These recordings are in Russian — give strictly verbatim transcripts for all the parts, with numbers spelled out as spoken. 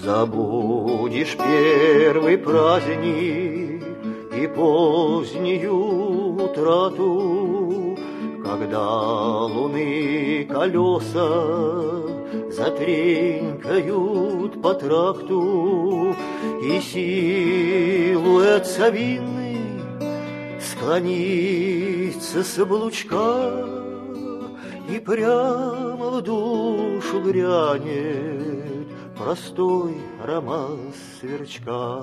Забудешь первый праздник и позднюю утрату, когда луны колеса затренькают по тракту, и силуэт совиный склонится с облучка, и прямо в душу грянет простой романс сверчка.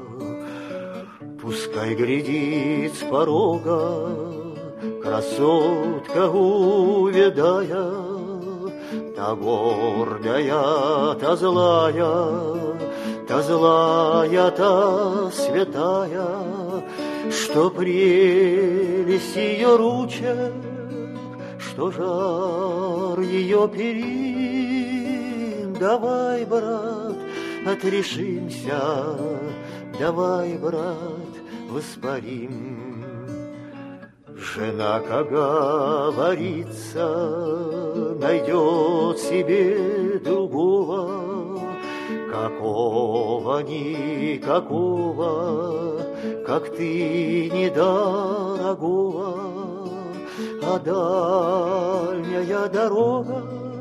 Пускай глядит с порога красотка увядая, та гордая, та злая, та злая, та святая, что прелесть ее ручек, что жар ее перин. Давай, брат, отрешимся, давай, брат, воспарим. Жена, как говорится, найдет себе другого, какого никакого, как ты, недорогого. А дальняя дорога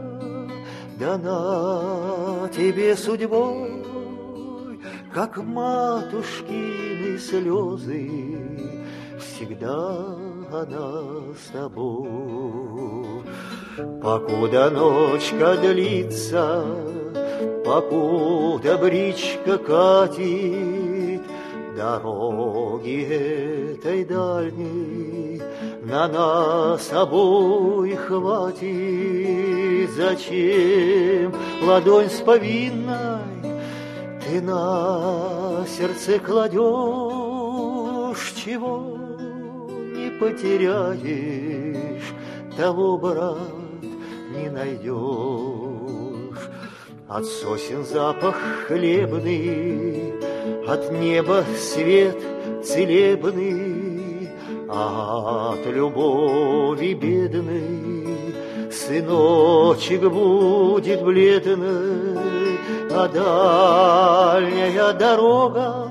дана тебе судьбой, как матушкины слезы, всегда она с тобой. Покуда ночка длится, покуда бричка катит, дороги этой дальней на нас обоих хватит. Зачем ладонь с повинной ты на сердце кладешь? Чего не потеряешь, того, брат, не найдешь. От сосен запах хлебный, от неба свет целебный, а от любови бедной сыночек будет бледный. А дальняя дорога,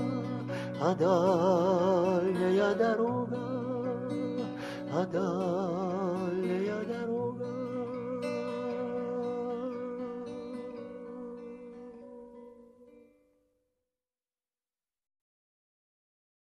а дальняя дорога, а дальняя